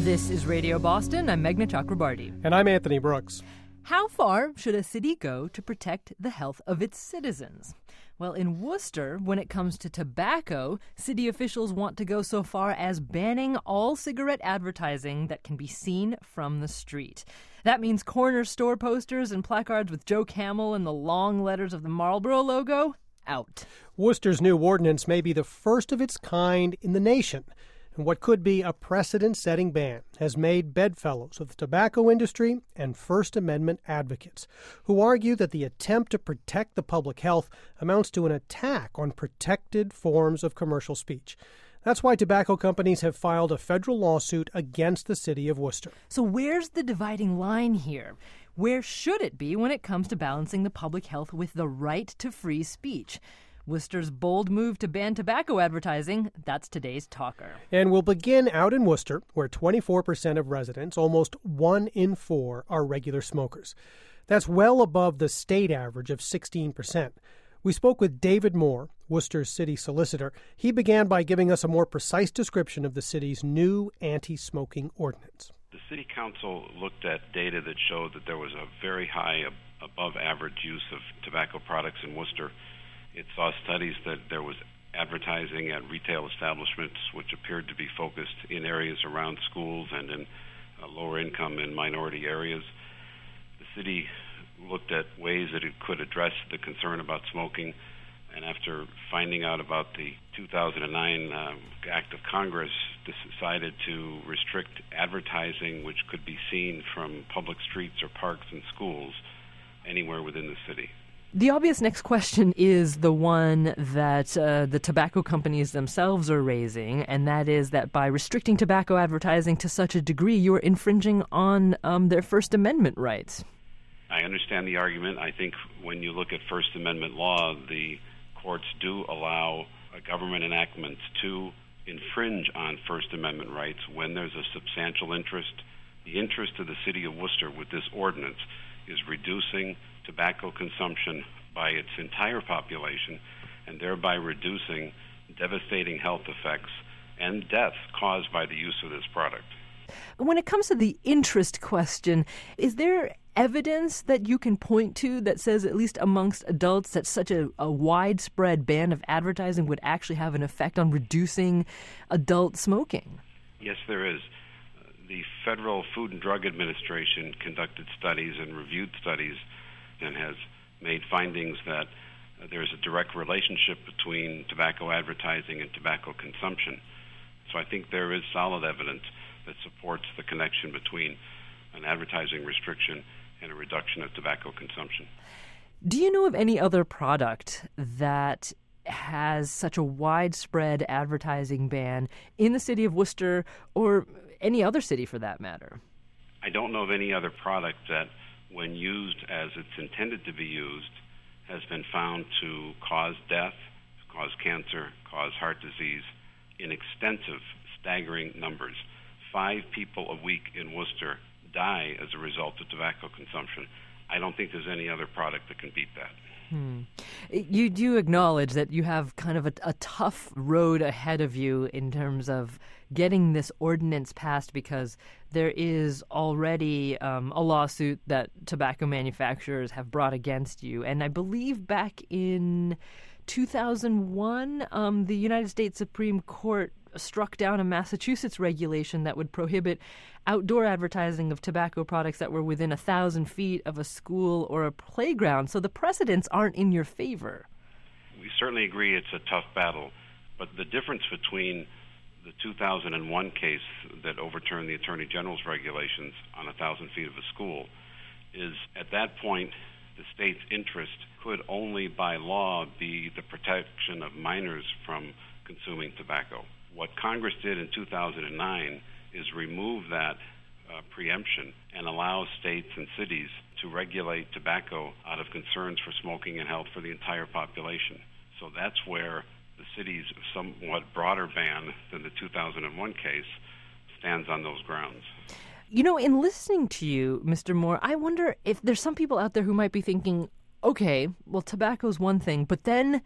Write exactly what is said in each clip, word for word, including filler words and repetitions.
This is Radio Boston. I'm Meghna Chakrabarty. And I'm Anthony Brooks. How far should a city go to protect the health of its citizens? Well, in Worcester, when it comes to tobacco, city officials want to go so far as banning all cigarette advertising that can be seen from the street. That means corner store posters and placards with Joe Camel and the long letters of the Marlboro logo out. Worcester's new ordinance may be the first of its kind in the nation. And what could be a precedent-setting ban has made bedfellows of the tobacco industry and First Amendment advocates, who argue that the attempt to protect the public health amounts to an attack on protected forms of commercial speech. That's why tobacco companies have filed a federal lawsuit against the city of Worcester. So where's the dividing line here? Where should it be when it comes to balancing the public health with the right to free speech? Worcester's bold move to ban tobacco advertising, that's today's talker. And we'll begin out in Worcester, where twenty-four percent of residents, almost one in four, are regular smokers. That's well above the state average of sixteen percent. We spoke with David Moore, Worcester's city solicitor. He began by giving us a more precise description of the city's new anti-smoking ordinance. The city council looked at data that showed that there was a very high, above average use of tobacco products in Worcester. It saw studies that there was advertising at retail establishments which appeared to be focused in areas around schools and in uh, lower income and minority areas. The city looked at ways that it could address the concern about smoking, and after finding out about the two thousand nine um, Act of Congress, decided to restrict advertising which could be seen from public streets or parks and schools anywhere within the city. The obvious next question is the one that uh, the tobacco companies themselves are raising, and that is that by restricting tobacco advertising to such a degree, you are infringing on um, their First Amendment rights. I understand the argument. I think when you look at First Amendment law, the courts do allow uh, government enactments to infringe on First Amendment rights when there's a substantial interest. The interest of the city of Worcester with this ordinance is reducing tobacco consumption by its entire population and thereby reducing devastating health effects and deaths caused by the use of this product. When it comes to the interest question, is there evidence that you can point to that says, at least amongst adults, that such a, a widespread ban of advertising would actually have an effect on reducing adult smoking? Yes, there is. The Federal Food and Drug Administration conducted studies and reviewed studies and has made findings that uh, there's a direct relationship between tobacco advertising and tobacco consumption. So I think there is solid evidence that supports the connection between an advertising restriction and a reduction of tobacco consumption. Do you know of any other product that has such a widespread advertising ban in the city of Worcester or any other city for that matter? I don't know of any other product that, when used as it's intended to be used, has been found to cause death, cause cancer, cause heart disease in extensive, staggering numbers. Five people a week in Worcester die as a result of tobacco consumption. I don't think there's any other product that can beat that. Hmm. You do acknowledge that you have kind of a, a tough road ahead of you in terms of getting this ordinance passed, because there is already um, a lawsuit that tobacco manufacturers have brought against you. And I believe back in two thousand one, um, the United States Supreme Court struck down a Massachusetts regulation that would prohibit outdoor advertising of tobacco products that were within a thousand feet of a school or a playground. So the precedents aren't in your favor. We certainly agree it's a tough battle, but the difference between the two thousand one case that overturned the Attorney General's regulations on a thousand feet of a school is, at that point, the state's interest could only by law be the protection of minors from consuming tobacco. What Congress did in two thousand nine is remove that uh, preemption and allow states and cities to regulate tobacco out of concerns for smoking and health for the entire population. So that's where the city's somewhat broader ban than the two thousand one case stands on those grounds. You know, in listening to you, Mister Moore, I wonder if there's some people out there who might be thinking, okay, well, tobacco's one thing, but then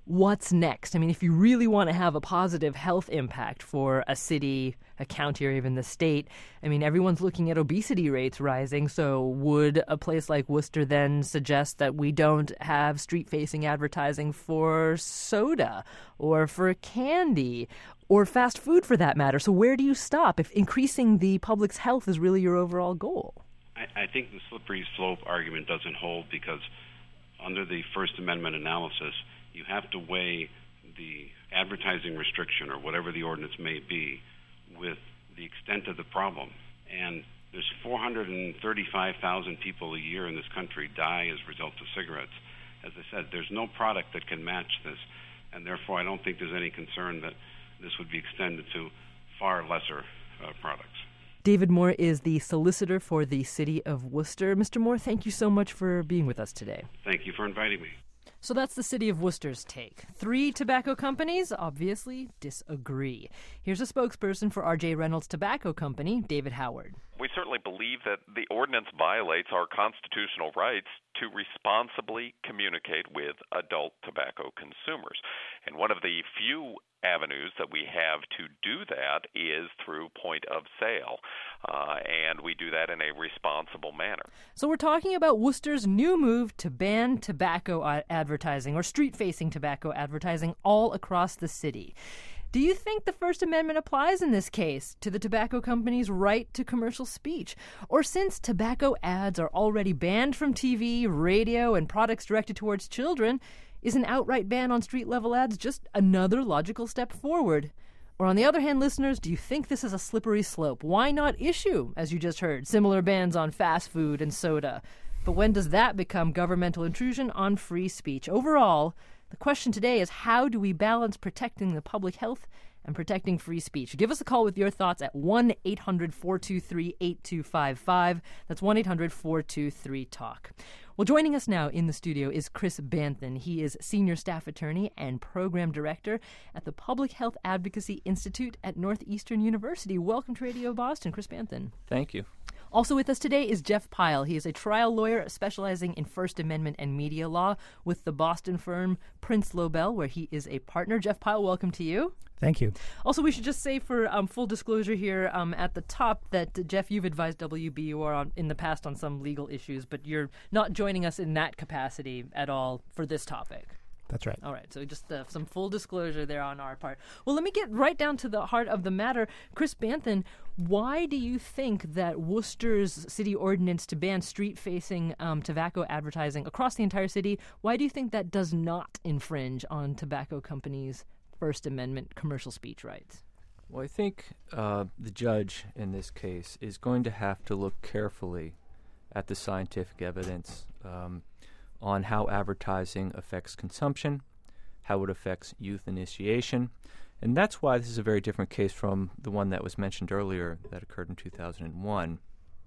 what's next? I mean, if you really want to have a positive health impact for a city, a county, or even the state, I mean, everyone's looking at obesity rates rising. So would a place like Worcester then suggest that we don't have street-facing advertising for soda or for candy or fast food for that matter? So where do you stop if increasing the public's health is really your overall goal? I, I think the slippery slope argument doesn't hold because under the First Amendment analysis, you have to weigh the advertising restriction or whatever the ordinance may be with the extent of the problem. And there's four hundred thirty-five thousand people a year in this country die as a result of cigarettes. As I said, there's no product that can match this, and therefore I don't think there's any concern that this would be extended to far lesser uh, products. David Moore is the solicitor for the City of Worcester. Mister Moore, thank you so much for being with us today. Thank you for inviting me. So that's the City of Worcester's take. Three tobacco companies obviously disagree. Here's a spokesperson for R J Reynolds Tobacco Company, David Howard. We certainly believe that the ordinance violates our constitutional rights to responsibly communicate with adult tobacco consumers. And one of the few avenues that we have to do that is through point of sale, uh, and we do that in a responsible manner. So we're talking about Worcester's new move to ban tobacco advertising or street-facing tobacco advertising all across the city. Do you think the First Amendment applies in this case to the tobacco company's right to commercial speech? Or since tobacco ads are already banned from T V, radio, and products directed towards children, is an outright ban on street-level ads just another logical step forward? Or on the other hand, listeners, do you think this is a slippery slope? Why not issue, as you just heard, similar bans on fast food and soda? But when does that become governmental intrusion on free speech? Overall, the question today is how do we balance protecting the public health and protecting free speech? Give us a call with your thoughts at one eight hundred four two three eight two five five. That's one eight hundred four two three talk. Well, joining us now in the studio is Chris Banthen. He is Senior Staff Attorney and Program Director at the Public Health Advocacy Institute at Northeastern University. Welcome to Radio Boston, Chris Banthen. Thank you. Also with us today is Jeff Pyle. He is a trial lawyer specializing in First Amendment and media law with the Boston firm Prince Lobel, where he is a partner. Jeff Pyle, welcome to you. Thank you. Also, we should just say for um, full disclosure here um, at the top that, uh, Jeff, you've advised W B U R on, in the past on some legal issues, but you're not joining us in that capacity at all for this topic. That's right. All right, so just uh, some full disclosure there on our part. Well, let me get right down to the heart of the matter. Chris Banthen, why do you think that Worcester's city ordinance to ban street-facing um, tobacco advertising across the entire city, why do you think that does not infringe on tobacco companies' First Amendment commercial speech rights? Well, I think uh, the judge in this case is going to have to look carefully at the scientific evidence um, on how advertising affects consumption, how it affects youth initiation. And that's why this is a very different case from the one that was mentioned earlier that occurred in two thousand one.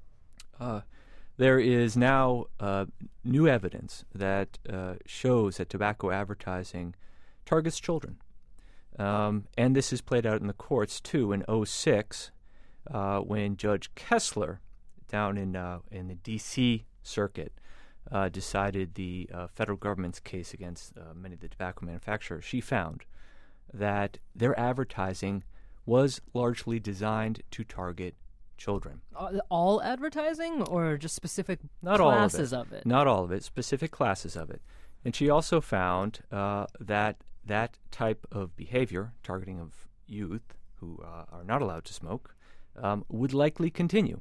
Uh, there is now uh, new evidence that uh, shows that tobacco advertising targets children. Um, and this is played out in the courts, too, in oh six, uh, when Judge Kessler, down in, uh, in the D C circuit, Uh, decided the uh, federal government's case against uh, many of the tobacco manufacturers. She found that their advertising was largely designed to target children. All advertising or just specific Not classes all of it. of it? Not all of it, specific classes of it. And she also found uh, that that type of behavior, targeting of youth who uh, are not allowed to smoke, um, would likely continue.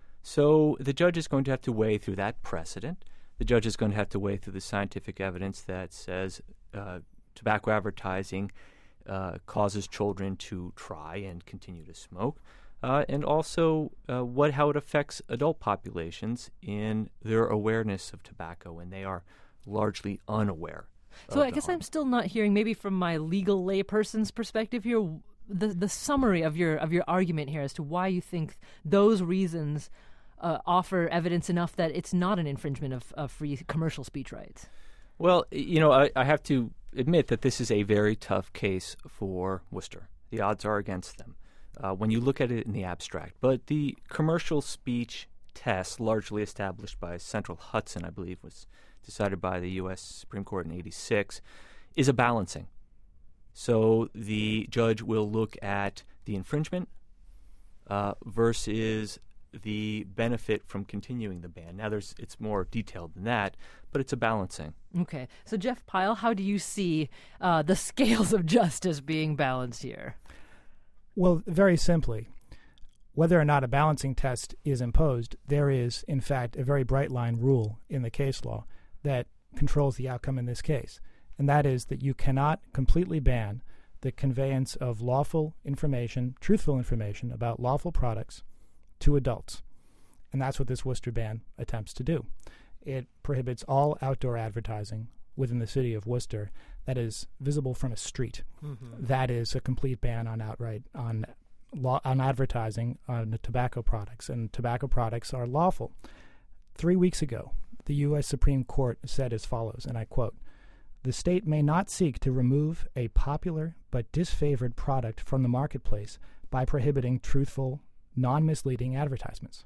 So the judge is going to have to weigh through that precedent. The judge is going to have to weigh through the scientific evidence that says uh, tobacco advertising uh, causes children to try and continue to smoke, uh, and also uh, what how it affects adult populations in their awareness of tobacco when they are largely unaware. So I guess harm. I'm still not hearing, maybe from my legal layperson's perspective here, the the summary of your of your argument here as to why you think those reasons Uh, offer evidence enough that it's not an infringement of, of free commercial speech rights. Well, you know, I, I have to admit that this is a very tough case for Worcester. The odds are against them uh, when you look at it in the abstract. But the commercial speech test, largely established by Central Hudson, I believe, was decided by the U S Supreme Court in eighty-six, is a balancing. So the judge will look at the infringement uh, versus the benefit from continuing the ban. Now, there's it's more detailed than that, but it's a balancing. Okay. So, Jeff Pyle, how do you see uh, the scales of justice being balanced here? Well, very simply, whether or not a balancing test is imposed, there is, in fact, a very bright line rule in the case law that controls the outcome in this case, and that is that you cannot completely ban the conveyance of lawful information, truthful information about lawful products to adults. And that's what this Worcester ban attempts to do. It prohibits all outdoor advertising within the city of Worcester that is visible from a street. Mm-hmm. That is a complete ban on outright on law, on advertising on tobacco products, and tobacco products are lawful. Three weeks ago, the U S Supreme Court said as follows, and I quote, "The state may not seek to remove a popular but disfavored product from the marketplace by prohibiting truthful, non-misleading advertisements."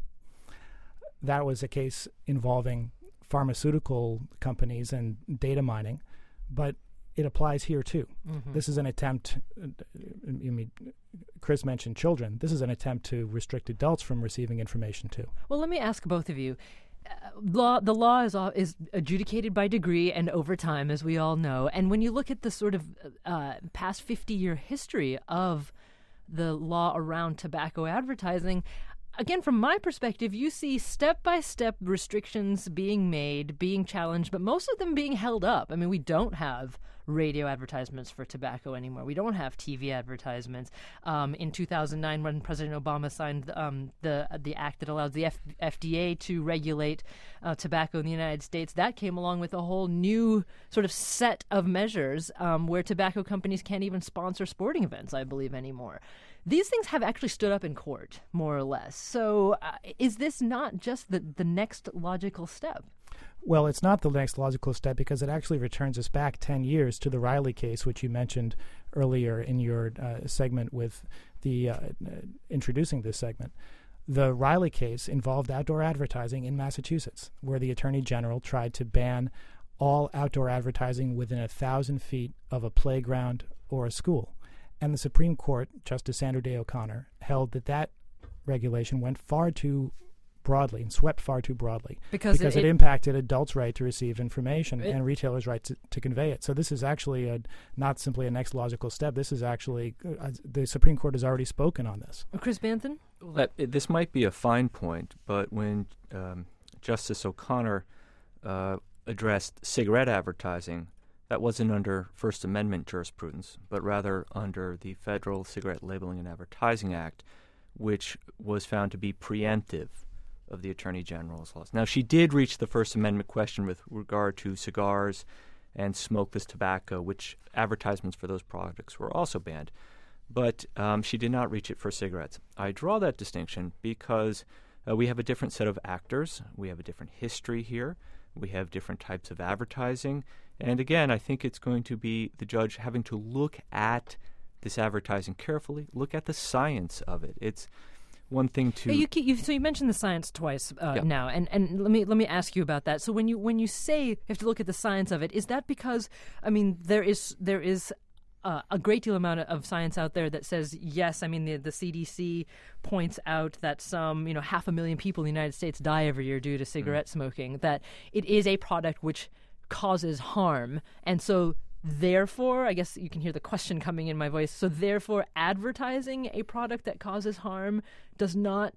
That was a case involving pharmaceutical companies and data mining, but it applies here too. Mm-hmm. This is an attempt, uh, I mean, Chris mentioned children. This is an attempt to restrict adults from receiving information too. Well, let me ask both of you. Uh, law, the law is uh, is adjudicated by degree and over time, as we all know. And when you look at the sort of uh, past fifty-year history of the law around tobacco advertising, again, from my perspective, you see step-by-step restrictions being made, being challenged, but most of them being held up. I mean, we don't have radio advertisements for tobacco anymore. We don't have T V advertisements. Um, in two thousand nine, when President Obama signed um, the the act that allows the F- FDA to regulate uh, tobacco in the United States, that came along with a whole new sort of set of measures um, where tobacco companies can't even sponsor sporting events, I believe, anymore. These things have actually stood up in court, more or less. So uh, is this not just the, the next logical step? Well, it's not the next logical step because it actually returns us back ten years to the Riley case, which you mentioned earlier in your uh, segment with the uh, uh, introducing this segment. The Riley case involved outdoor advertising in Massachusetts, where the Attorney General tried to ban all outdoor advertising within a thousand feet of a playground or a school. And the Supreme Court, Justice Sandra Day O'Connor, held that that regulation went far too broadly and swept far too broadly because, because it, it, it impacted adults' right to receive information it, and retailers' right to, to convey it. So this is actually a, not simply a next logical step. This is actually uh, the Supreme Court has already spoken on this. Chris Banthen? Well, that, it, this might be a fine point, but when um, Justice O'Connor uh, addressed cigarette advertising, that wasn't under First Amendment jurisprudence, but rather under the Federal Cigarette Labeling and Advertising Act, which was found to be preemptive of the Attorney General's laws. Now, she did reach the First Amendment question with regard to cigars and smokeless tobacco, which advertisements for those products were also banned. But um, she did not reach it for cigarettes. I draw that distinction because uh, we have a different set of actors. We have a different history here. We have different types of advertising. And again, I think it's going to be the judge having to look at this advertising carefully, look at the science of it. It's one thing to you, you so you mentioned the science twice uh, yeah. now, and, and let me let me ask you about that. So when you when you say you have to look at the science of it, is that because I mean there is there is uh, a great deal amount of science out there that says yes. I mean the the C D C points out that some you know half a million people in the United States die every year due to cigarette mm. smoking. That it is a product which causes harm, and so. Therefore, I guess you can hear the question coming in my voice. So therefore, advertising a product that causes harm does not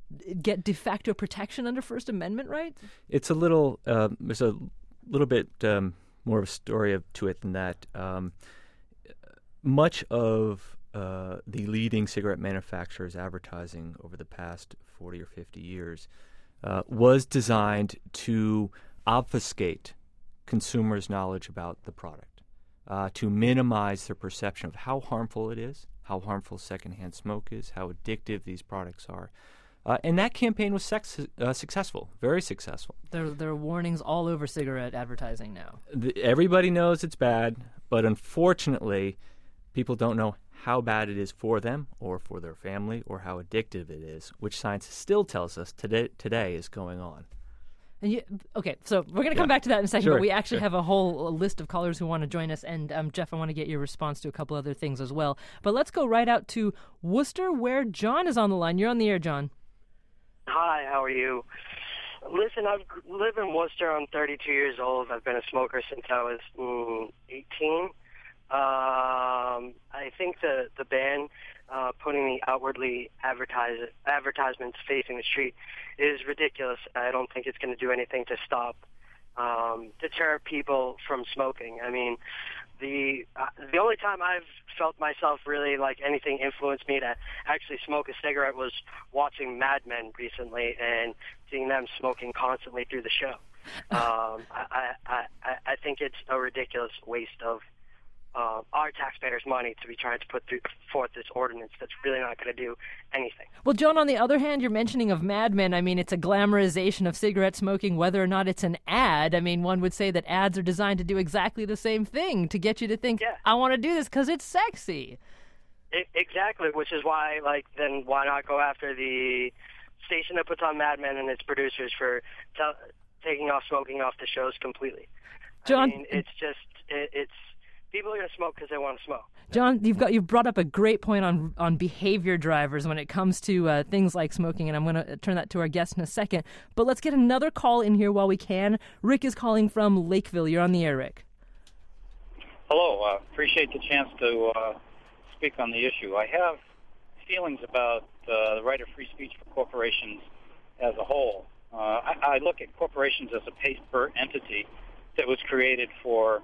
get de facto protection under First Amendment rights? It's a little, uh, there's a little bit um, more of a story of, to it than that. Um, much of uh, the leading cigarette manufacturers' advertising over the past forty or fifty years uh, was designed to obfuscate consumers' knowledge about the product. Uh, to minimize their perception of how harmful it is, how harmful secondhand smoke is, how addictive these products are. Uh, and that campaign was sex- uh, successful, very successful. There, there are warnings all over cigarette advertising now. The, everybody knows it's bad, but unfortunately, people don't know how bad it is for them or for their family or how addictive it is, which science still tells us today, today is going on. And you, okay, so we're going to come Yeah. back to that in a second, Sure, but we actually sure. have a whole list of callers who want to join us. And um, Jeff, I want to get your response to a couple other things as well. But let's go right out to Worcester, where John is on the line. You're on the air, John. Hi, how are you? Listen, I live in Worcester. I'm thirty-two years old. I've been a smoker since I was mm, eighteen. Um, I think the the ban uh, putting the outwardly advertise, advertisements facing the street is ridiculous. I don't think it's going to do anything to stop um, deter people from smoking. I mean, the uh, the only time I've felt myself really like anything influenced me to actually smoke a cigarette was watching Mad Men recently and seeing them smoking constantly through the show. Um, I, I, I, I think it's a ridiculous waste of uh, our taxpayers' money to be trying to put through, forth this ordinance that's really not going to do anything. Well, John, on the other hand, you're mentioning of Mad Men. I mean, it's a glamorization of cigarette smoking, whether or not it's an ad. I mean, one would say that ads are designed to do exactly the same thing, to get you to think, Yeah. I want to do this because it's sexy. I, exactly, which is why, like, then why not go after the station that puts on Mad Men and its producers for t- taking off smoking off the shows completely? John- I mean, it's just, it, it's, people are going to smoke because they want to smoke. John, you've got you've brought up a great point on on behavior drivers when it comes to uh, things like smoking, and I'm going to turn that to our guest in a second. But let's get another call in here while we can. Rick is calling from Lakeville. You're on the air, Rick. Hello. Uh, appreciate the chance to uh, speak on the issue. I have feelings about uh, the right of free speech for corporations as a whole. Uh, I, I look at corporations as a paper entity that was created for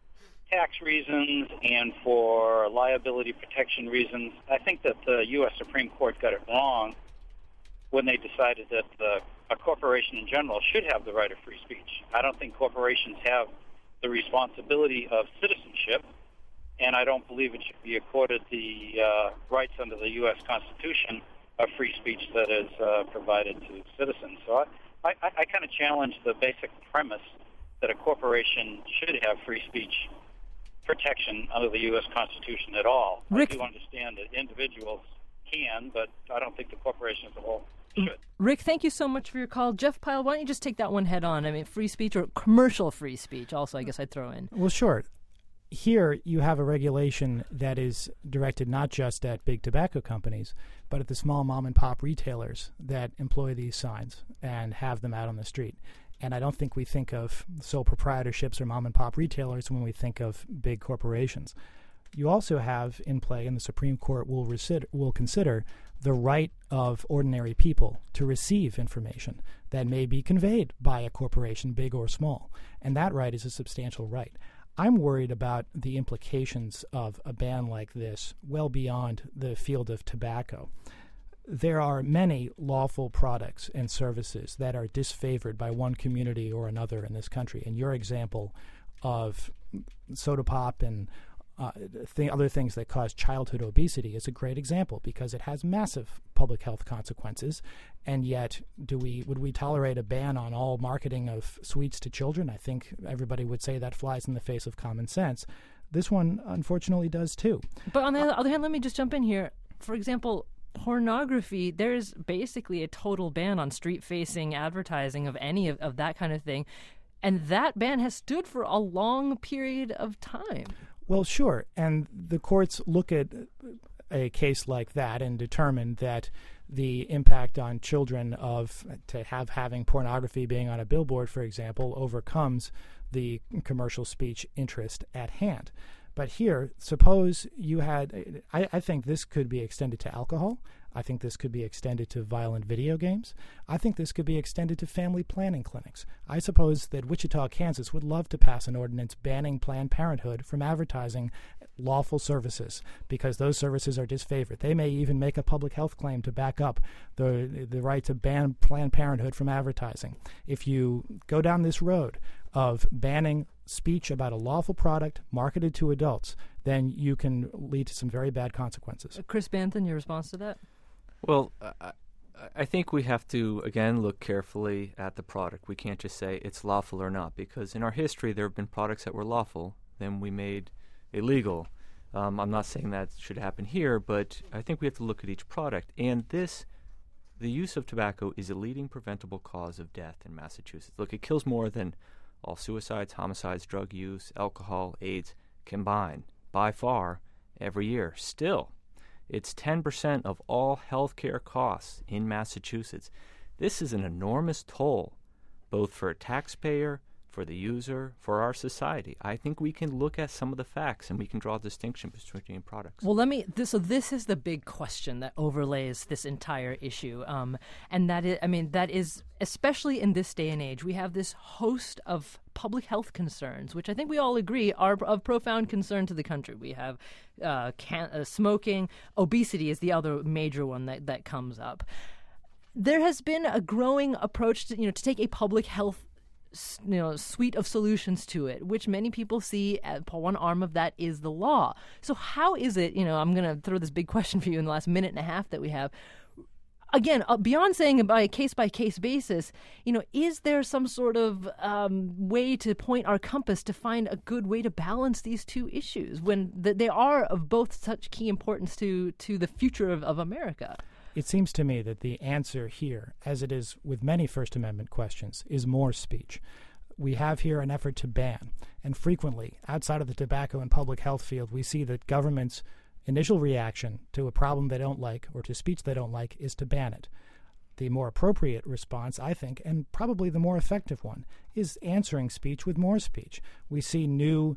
tax reasons and for liability protection reasons. I think that the U S Supreme Court got it wrong when they decided that uh, a corporation in general should have the right of free speech. I don't think corporations have the responsibility of citizenship, and I don't believe it should be accorded the uh, rights under the U S Constitution of free speech that is uh, provided to citizens. So I, I, I kind of challenge the basic premise that a corporation should have free speech protection under the U S Constitution at all. Rick, I do understand that individuals can, but I don't think the corporation as a whole should. Rick, thank you so much for your call. Jeff Pyle, why don't you just take that one head on? I mean, free speech or commercial free speech also, I guess I'd throw in. Well, sure. Here you have a regulation that is directed not just at big tobacco companies, but at the small mom-and-pop retailers that employ these signs and have them out on the street. And I don't think we think of sole proprietorships or mom-and-pop retailers when we think of big corporations. You also have in play, and the Supreme Court will, recid- will consider, the right of ordinary people to receive information that may be conveyed by a corporation, big or small. And that right is a substantial right. I'm worried about the implications of a ban like this well beyond the field of tobacco. There are many lawful products and services that are disfavored by one community or another in this country. And your example of soda pop and uh, th- other things that cause childhood obesity is a great example because it has massive public health consequences. And yet, do we would we tolerate a ban on all marketing of sweets to children? I think everybody would say that flies in the face of common sense. This one, unfortunately, does too. But on the other hand, let me just jump in here. For example, pornography, there's basically a total ban on street-facing advertising of any of, of that kind of thing. And that ban has stood for a long period of time. Well, sure. And the courts look at a case like that and determine that the impact on children of to have having pornography being on a billboard, for example, overcomes the commercial speech interest at hand. But here, suppose you had, I, I think this could be extended to alcohol. I think this could be extended to violent video games. I think this could be extended to family planning clinics. I suppose that Wichita, Kansas would love to pass an ordinance banning Planned Parenthood from advertising lawful services because those services are disfavored. They may even make a public health claim to back up the, the right to ban Planned Parenthood from advertising. If you go down this road of banning speech about a lawful product marketed to adults, then you can lead to some very bad consequences. Uh, Chris Banton, your response to that? Well, I, I think we have to, again, look carefully at the product. We can't just say it's lawful or not, because in our history there have been products that were lawful, then we made illegal. Um, I'm not saying that should happen here, but I think we have to look at each product. And this the use of tobacco is a leading preventable cause of death in Massachusetts. Look, it kills more than all suicides, homicides, drug use, alcohol, AIDS combined, by far, every year. Still, it's ten percent of all health care costs in Massachusetts. This is an enormous toll, both for a taxpayer, for the user, for our society. I think we can look at some of the facts and we can draw a distinction between products. Well, let me. This, so this is the big question that overlays this entire issue, um, and that is, I mean, that is especially in this day and age. We have this host of public health concerns, which I think we all agree are of profound concern to the country. We have uh, can, uh, smoking, obesity is the other major one that that comes up. There has been a growing approach to you know to take a public health you know, suite of solutions to it, which many people see as one arm of that is the law. So how is it, you know, I'm going to throw this big question for you in the last minute and a half that we have. Again, uh, beyond saying by a case-by-case basis, you know, is there some sort of um, way to point our compass to find a good way to balance these two issues when th- they are of both such key importance to, to the future of, of America? It seems to me that the answer here, as it is with many First Amendment questions, is more speech. We have here an effort to ban, and frequently, outside of the tobacco and public health field, we see that government's initial reaction to a problem they don't like or to speech they don't like is to ban it. The more appropriate response, I think, and probably the more effective one, is answering speech with more speech. We see new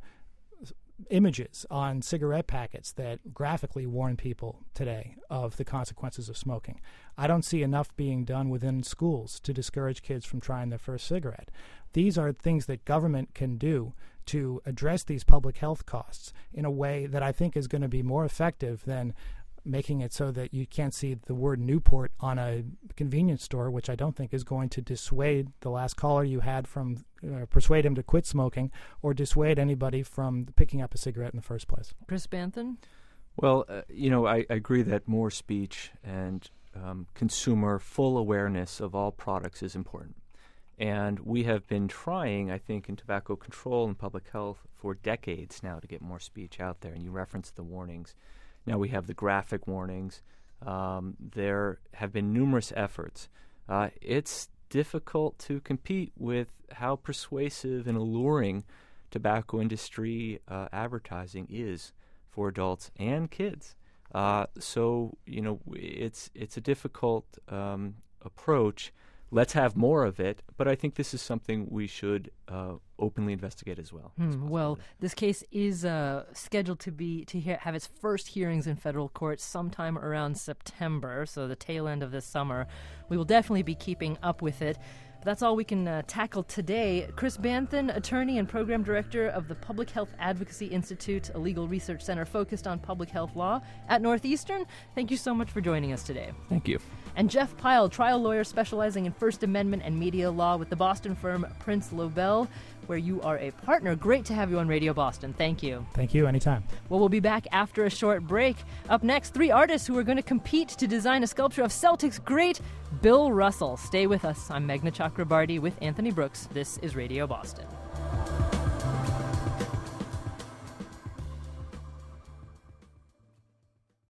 images on cigarette packets that graphically warn people today of the consequences of smoking. I don't see enough being done within schools to discourage kids from trying their first cigarette. These are things that government can do to address these public health costs in a way that I think is going to be more effective than making it so that you can't see the word Newport on a convenience store, which I don't think is going to dissuade the last caller you had from uh, persuade him to quit smoking or dissuade anybody from picking up a cigarette in the first place. Chris Banton? Well, uh, you know, I, I agree that more speech and um, consumer full awareness of all products is important. And we have been trying, I think, in tobacco control and public health for decades now to get more speech out there. And you referenced the warnings. Now we have the graphic warnings. Um, there have been numerous efforts. Uh, it's difficult to compete with how persuasive and alluring tobacco industry uh, advertising is for adults and kids. Uh, so, you know, it's it's a difficult um, approach. Let's have more of it, but I think this is something we should uh, openly investigate as well. Hmm, well, this case is uh, scheduled to be to hear, have its first hearings in federal court sometime around September, so the tail end of this summer. We will definitely be keeping up with it. That's all we can uh, tackle today. Chris Banton, attorney and program director of the Public Health Advocacy Institute, a legal research center focused on public health law at Northeastern. Thank you so much for joining us today. Thank you. And Jeff Pyle, trial lawyer specializing in First Amendment and media law with the Boston firm Prince Lobel, where you are a partner. Great to have you on Radio Boston. Thank you. Thank you. Anytime. Well, we'll be back after a short break. Up next, three artists who are going to compete to design a sculpture of Celtics great Bill Russell. Stay with us. I'm Meghna Chakrabarty with Anthony Brooks. This is Radio Boston.